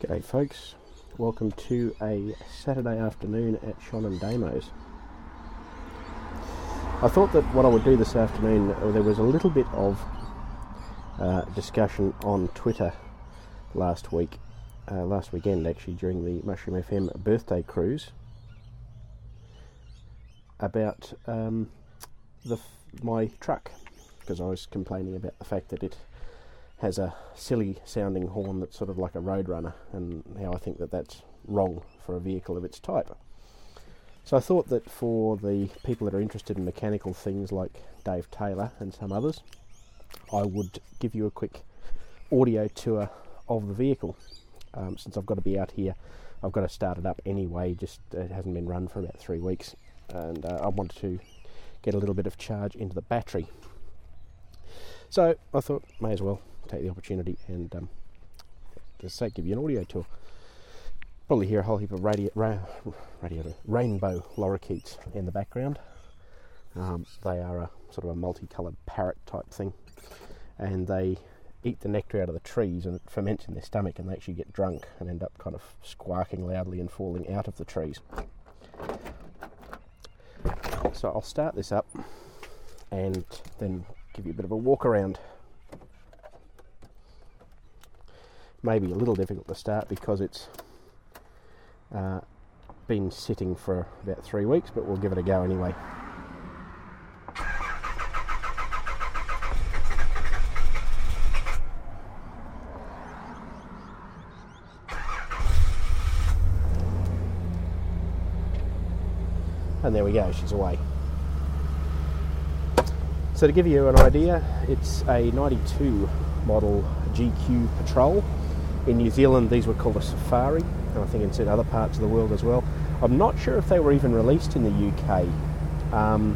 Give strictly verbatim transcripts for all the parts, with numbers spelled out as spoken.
G'day folks, welcome to a Saturday afternoon at Sean and Damo's. I thought that what I would do this afternoon, uh, there was a little bit of uh, discussion on Twitter last week, uh, last weekend actually, during the Mushroom F M birthday cruise, about um, the my truck, because I was complaining about the fact that it has a silly sounding horn that's sort of like a Roadrunner, and how I think that that's wrong for a vehicle of its type. So I thought that for the people that are interested in mechanical things like Dave Taylor and some others, I would give you a quick audio tour of the vehicle. Um, since I've got to be out here, I've got to start it up anyway, just uh, it hasn't been run for about three weeks, and uh, I wanted to get a little bit of charge into the battery. So I thought, may as well take the opportunity and, um, as I say, give you an audio tour. Probably hear a whole heap of radio, ra- radio rainbow lorikeets in the background. Um, they are a sort of a multicoloured parrot type thing, and they eat the nectar out of the trees, and it ferments in their stomach, and they actually get drunk and end up kind of squawking loudly and falling out of the trees. So I'll start this up and then give you a bit of a walk around. Maybe a little difficult to start because it's uh, been sitting for about three weeks, but we'll give it a go anyway. And there we go, she's away. So to give you an idea, it's a ninety-two model G Q Patrol. In New Zealand these were called a Safari, and I think it's in other parts of the world as well. I'm not sure if they were even released in the U K. Um,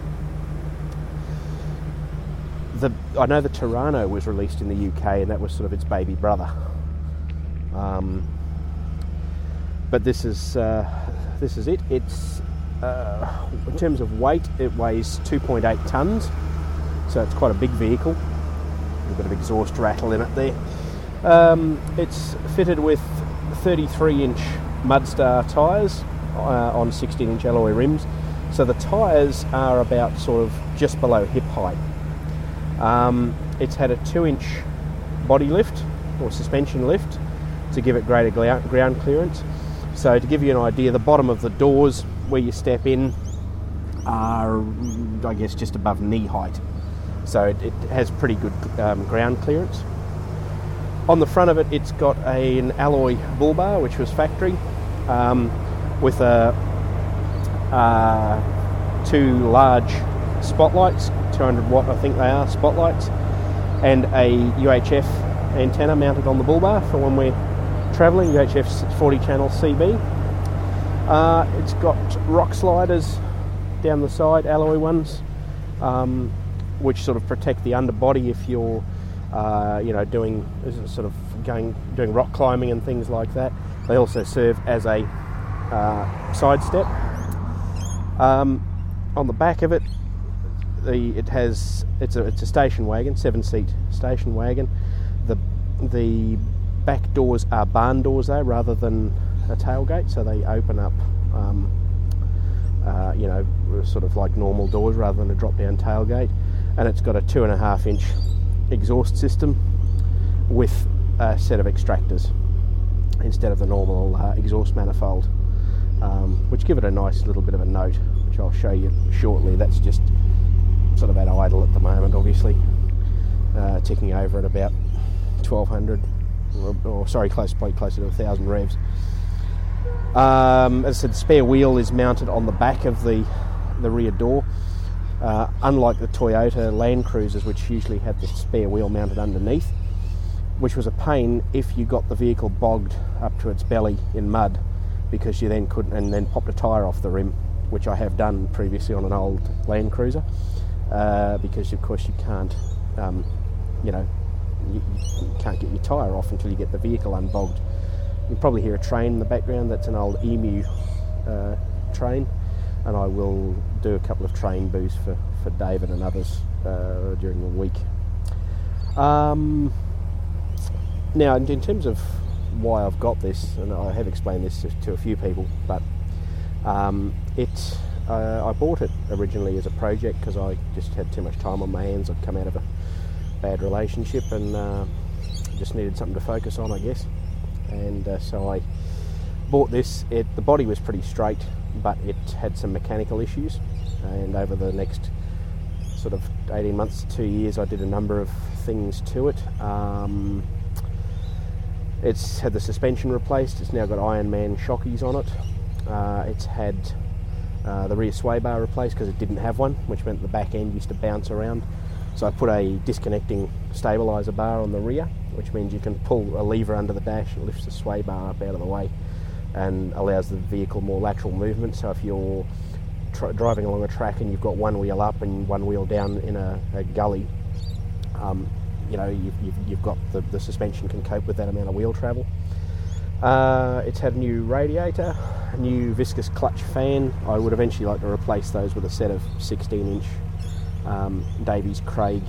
the I know the Terrano was released in the U K, and that was sort of its baby brother. Um, but this is uh, this is it. It's uh, in terms of weight, it weighs two point eight tonnes, so it's quite a big vehicle. A bit of exhaust rattle in it there. Um, it's fitted with thirty-three inch Mudstar tyres uh, on sixteen inch alloy rims. So the tyres are about sort of just below hip height. Um, it's had a two inch body lift or suspension lift to give it greater ground clearance. So to give you an idea, the bottom of the doors where you step in are, I guess, just above knee height. So it, it has pretty good um, ground clearance. On the front of it, it's got a, an alloy bull bar, which was factory, um, with a, uh, two large spotlights, two hundred watt I think they are, spotlights, and a U H F antenna mounted on the bull bar for when we're travelling, U H F forty channel C B. Uh, it's got rock sliders down the side, alloy ones, um, which sort of protect the underbody if you're Uh, you know, doing sort of going doing rock climbing and things like that. They also serve as a uh, side step. Um, on the back of it, the it has it's a it's a station wagon, seven seat station wagon. The the back doors are barn doors though, rather than a tailgate, so they open up. Um, uh, you know, sort of like normal doors rather than a drop down tailgate, and it's got a two and a half inch exhaust system with a set of extractors instead of the normal uh, exhaust manifold, um, which give it a nice little bit of a note, which I'll show you shortly. That's just sort of at idle at the moment, obviously, uh, ticking over at about twelve hundred, or, or sorry, close, probably closer to one thousand revs. Um, as I said, the spare wheel is mounted on the back of the, the rear door. Uh, unlike the Toyota Land Cruisers, which usually had the spare wheel mounted underneath, which was a pain if you got the vehicle bogged up to its belly in mud, because you then couldn't, and then popped a tyre off the rim, which I have done previously on an old Land Cruiser, uh, because of course you can't, um, you know, you, you can't get your tyre off until you get the vehicle unbogged. You probably hear a train in the background. That's an old Emu uh, train. And I will do a couple of train boos for, for David and others uh, during the week. Um, now, in terms of why I've got this, and I have explained this to, to a few people, but um, it uh, I bought it originally as a project because I just had too much time on my hands. I'd come out of a bad relationship and uh, just needed something to focus on, I guess. And uh, so I bought this. It the body was pretty straight, but it had some mechanical issues, and over the next sort of eighteen months to two years I did a number of things to it. Um, it's had the suspension replaced. It's now got Ironman shockies on it. Uh, it's had uh, the rear sway bar replaced because it didn't have one, which meant the back end used to bounce around. So I put a disconnecting stabiliser bar on the rear, which means you can pull a lever under the dash and lifts the sway bar up out of the way and allows the vehicle more lateral movement. So if you're tr- driving along a track and you've got one wheel up and one wheel down in a, a gully, um, you know, you've, you've, you've got the, the suspension can cope with that amount of wheel travel. Uh, it's had a new radiator, a new viscous clutch fan. I would eventually like to replace those with a set of sixteen inch um, Davies Craig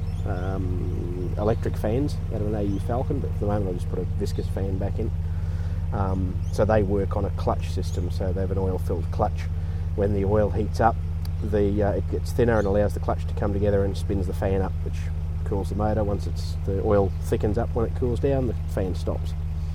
um, electric fans out of an A U Falcon, but for the moment I just put a viscous fan back in. Um, so they work on a clutch system, so they have an oil-filled clutch. When the oil heats up, the uh, it gets thinner and allows the clutch to come together and spins the fan up, which cools the motor. Once it's the oil thickens up, when it cools down, the fan stops.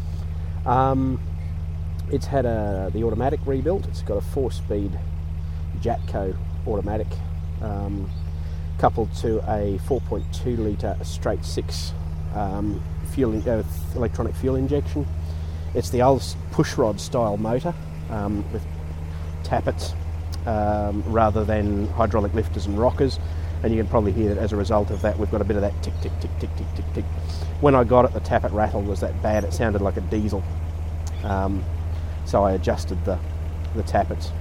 Um, it's had a, the automatic rebuilt. It's got a four-speed Jatco automatic, um, coupled to a four point two litre straight six um, fuel in, uh, electronic fuel injection. It's the old pushrod style motor um, with tappets um, rather than hydraulic lifters and rockers, and you can probably hear that as a result of that we've got a bit of that tick tick tick tick tick tick tick. When I got it, the tappet rattle was that bad, it sounded like a diesel, um, so I adjusted the, the tappets.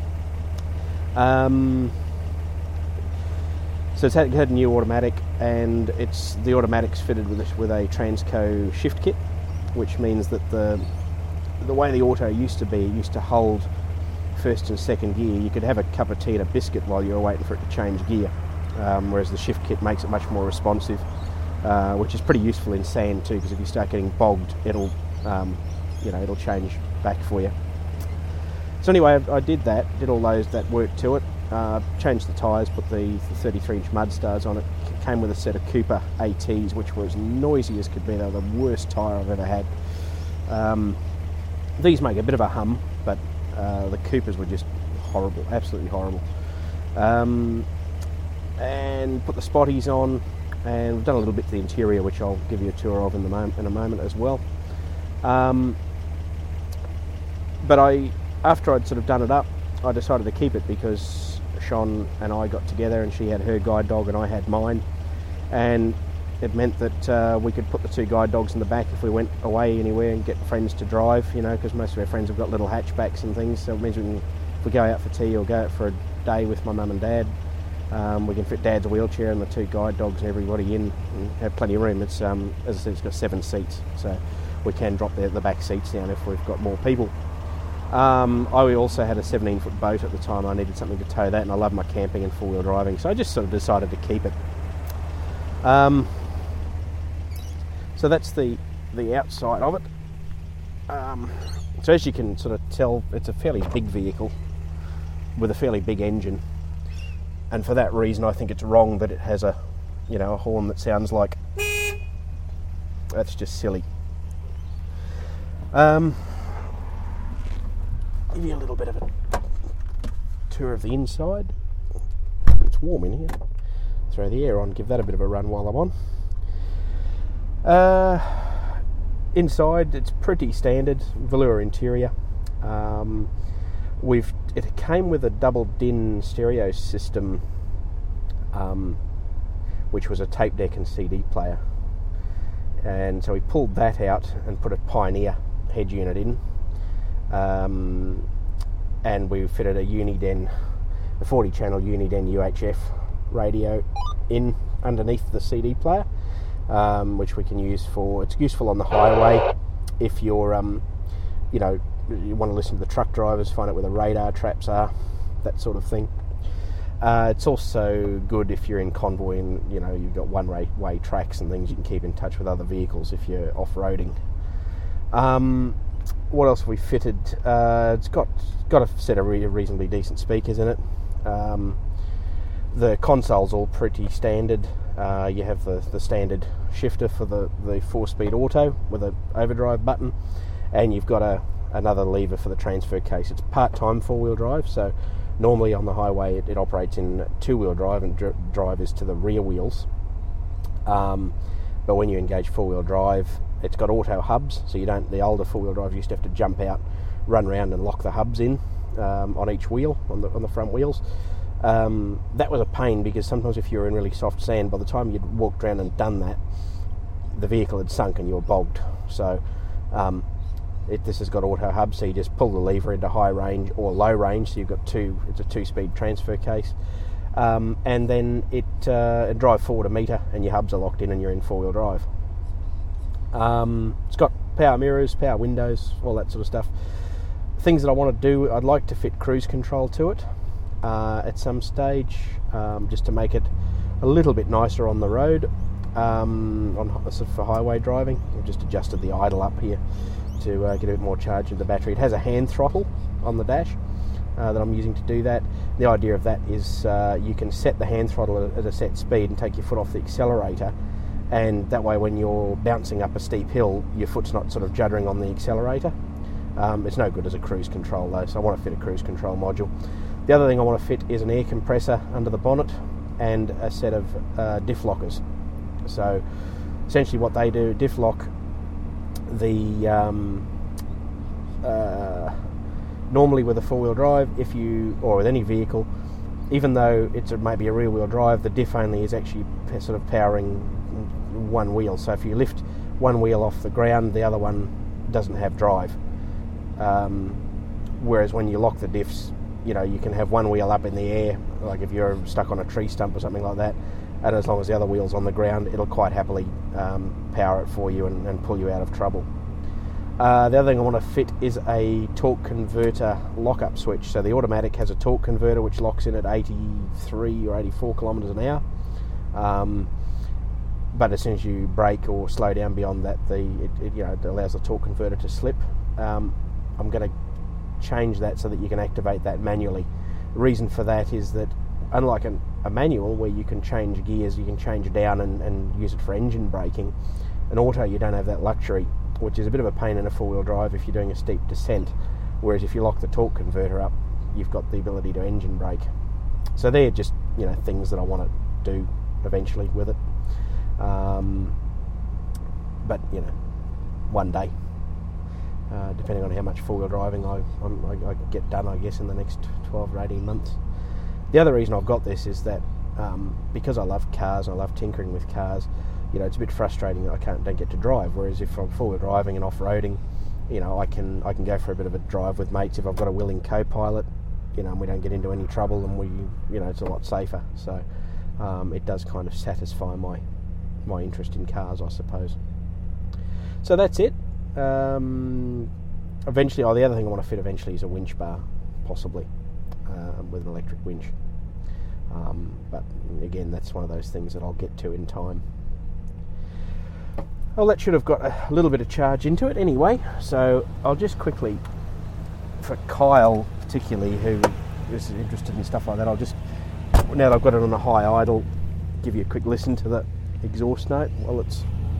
Um, so it's had, had a new automatic, and it's the automatic's fitted with a, with a Transco shift kit, which means that the the way the auto used to be, it used to hold first and second gear. You could have a cup of tea and a biscuit while you were waiting for it to change gear, um, whereas the shift kit makes it much more responsive, uh, which is pretty useful in sand too, because if you start getting bogged, it'll um, you know it'll change back for you. So anyway, I, I did that, did all those that work to it. Uh, changed the tyres, put the, the thirty-three inch mud stars on it. Came with a set of Cooper ATs, which were as noisy as could be. They were the worst tyre I've ever had. Um, these make a bit of a hum, but uh, the Coopers were just horrible, absolutely horrible. Um, and put the spotties on, and we've done a little bit to the interior, which I'll give you a tour of in, the moment, in a moment as well. Um, but I, after I'd sort of done it up, I decided to keep it because Sean and I got together, and she had her guide dog and I had mine, and it meant that uh, we could put the two guide dogs in the back if we went away anywhere and get friends to drive, you know, because most of our friends have got little hatchbacks and things, so it means we can, if we go out for tea or go out for a day with my mum and dad, um, we can fit Dad's wheelchair and the two guide dogs and everybody in and have plenty of room. It's, um, as I said, it's got seven seats, so we can drop the, the back seats down if we've got more people. Um, I also had a seventeen foot boat at the time. I needed something to tow that, and I love my camping and four-wheel driving, so I just sort of decided to keep it. Um, so that's the the outside of it. Um, so as you can sort of tell, it's a fairly big vehicle with a fairly big engine, and for that reason I think it's wrong that it has a, you know, a horn that sounds like, that's just silly. Um, give you a little bit of a tour of the inside. It's warm in here. Throw the air on, give that a bit of a run while I'm on. Uh, inside, it's pretty standard velour interior. Um, we've it came with a double din stereo system, um, which was a tape deck and C D player, and so we pulled that out and put a Pioneer head unit in. Um, and we fitted a Uniden, a forty channel Uniden U H F radio in underneath the C D player, um, which we can use for, it's useful on the highway if you're, um, you know, you want to listen to the truck drivers, find out where the radar traps are, that sort of thing. Uh, it's also good if you're in convoy and, you know, you've got one-way way tracks and things, you can keep in touch with other vehicles if you're off-roading. Um, what else have we fitted? Uh, it's got got a set of re- reasonably decent speakers in it. Um, the console's all pretty standard. Uh, you have the, the standard shifter for the, the four-speed auto with an overdrive button, and you've got a another lever for the transfer case. It's part-time four-wheel drive, so normally on the highway it, it operates in two-wheel drive, and dr- drive is to the rear wheels. Um, but when you engage four-wheel drive, it's got auto hubs, so you don't. The older four-wheel drive used to have to jump out, run around, and lock the hubs in um, on each wheel, on the on the front wheels. Um, that was a pain because sometimes if you were in really soft sand, by the time you'd walked around and done that, the vehicle had sunk and you were bogged. So um, it, this has got auto hubs, so you just pull the lever into high range or low range. So you've got two. It's a two-speed transfer case. Um, and then it, uh, it drive forward a metre and your hubs are locked in and you're in four-wheel drive. Um, it's got power mirrors, power windows, all that sort of stuff. Things that I want to do, I'd like to fit cruise control to it uh, at some stage, um, just to make it a little bit nicer on the road, um, on sort of for highway driving. I've just adjusted the idle up here to uh, get a bit more charge into the battery. It has a hand throttle on the dash uh, that I'm using to do that. The idea of that is uh, you can set the hand throttle at a set speed and take your foot off the accelerator, and that way when you're bouncing up a steep hill, your foot's not sort of juddering on the accelerator. Um, it's no good as a cruise control though, so I want to fit a cruise control module. The other thing I want to fit is an air compressor under the bonnet and a set of uh, diff lockers. So essentially what they do, diff lock the um, uh, normally with a four-wheel drive, if you or with any vehicle, even though it's a, maybe a rear-wheel drive, the diff only is actually sort of powering one wheel. So if you lift one wheel off the ground, the other one doesn't have drive. Um, whereas when you lock the diffs, you know, you can have one wheel up in the air, like if you're stuck on a tree stump or something like that, and as long as the other wheel's on the ground, it'll quite happily um, power it for you and, and pull you out of trouble. Uh, the other thing I want to fit is a torque converter lock-up switch. So the automatic has a torque converter which locks in at eighty-three or eighty-four kilometres an hour. Um, but as soon as you brake or slow down beyond that, the it, it, you know, it allows the torque converter to slip. Um, I'm going to change that so that you can activate that manually. The reason for that is that unlike an, a manual where you can change gears, you can change down and, and use it for engine braking, an auto you don't have that luxury, which is a bit of a pain in a four-wheel drive if you're doing a steep descent, whereas if you lock the torque converter up, you've got the ability to engine brake. So they're just, you know, things that I want to do eventually with it. Um, but, you know, one day. Uh, depending on how much four-wheel driving I, I, I get done, I guess, in the next twelve or eighteen months. The other reason I've got this is that um, because I love cars and I love tinkering with cars, you know, it's a bit frustrating that I can't don't get to drive. Whereas if I'm four-wheel driving and off-roading, you know, I can I can go for a bit of a drive with mates if I've got a willing co-pilot, you know, and we don't get into any trouble, and we, you know, it's a lot safer. So um, it does kind of satisfy my my interest in cars, I suppose. So that's it. Um, eventually, oh, the other thing I want to fit eventually is a winch bar, possibly, uh, with an electric winch. Um, but again, that's one of those things that I'll get to in time. Well, that should have got a little bit of charge into it anyway, so I'll just quickly, for Kyle particularly, who is interested in stuff like that, I'll just, now that I've got it on a high idle, give you a quick listen to the exhaust note while it's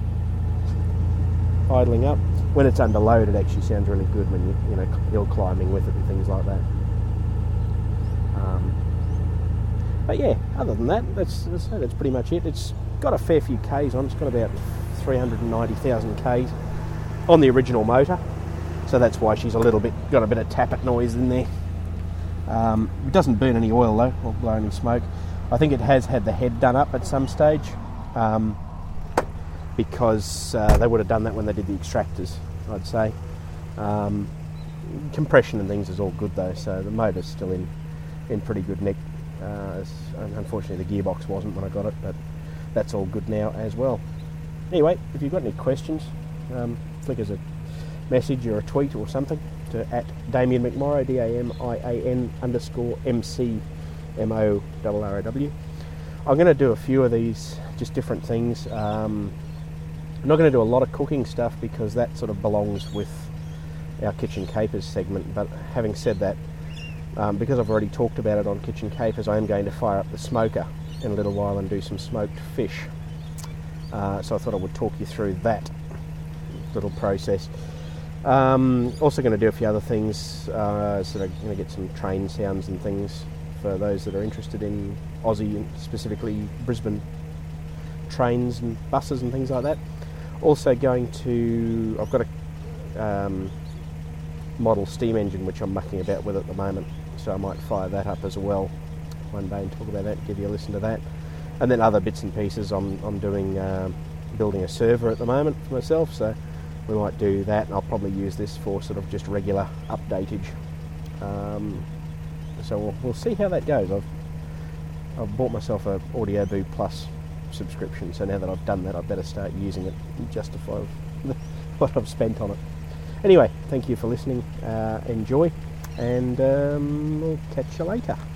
idling up. When it's under load, it actually sounds really good when you you know hill climbing with it and things like that. Um, but yeah, other than that, that's that's, that's pretty much it. It's got a fair few Ks on. It's got about three hundred ninety thousand Ks on the original motor, so that's why she's a little bit got a bit of tappet noise in there. Um, it doesn't burn any oil though, or blow any smoke. I think it has had the head done up at some stage. Um, because uh, they would have done that when they did the extractors, I'd say. Um, compression and things is all good though, so the motor's still in, in pretty good nick. Uh, unfortunately the gearbox wasn't when I got it, but that's all good now as well. Anyway, if you've got any questions, um, flick us a message or a tweet or something to at Damien McMorrow, D A M I A N underscore M C M O R R O W. I'm going to do a few of these, just different things. Um, I'm not going to do a lot of cooking stuff because that sort of belongs with our Kitchen Capers segment, but having said that, um, because I've already talked about it on Kitchen Capers, I am going to fire up the smoker in a little while and do some smoked fish. Uh, so I thought I would talk you through that little process. Um, also going to do a few other things, uh, sort of going to get some train sounds and things for those that are interested in Aussie, specifically Brisbane trains and buses and things like that. Also going to, I've got a um, model steam engine which I'm mucking about with at the moment, so I might fire that up as well one day and talk about that, give you a listen to that. And then other bits and pieces, I'm, I'm doing, uh, building a server at the moment for myself, so we might do that, and I'll probably use this for sort of just regular updatage. Um, so we'll, we'll see how that goes. I've, I've bought myself a Audioboo Plus subscription, so now that I've done that, I better start using it and justify what I've spent on it. Anyway, thank you for listening. Uh, enjoy, and um, we'll catch you later.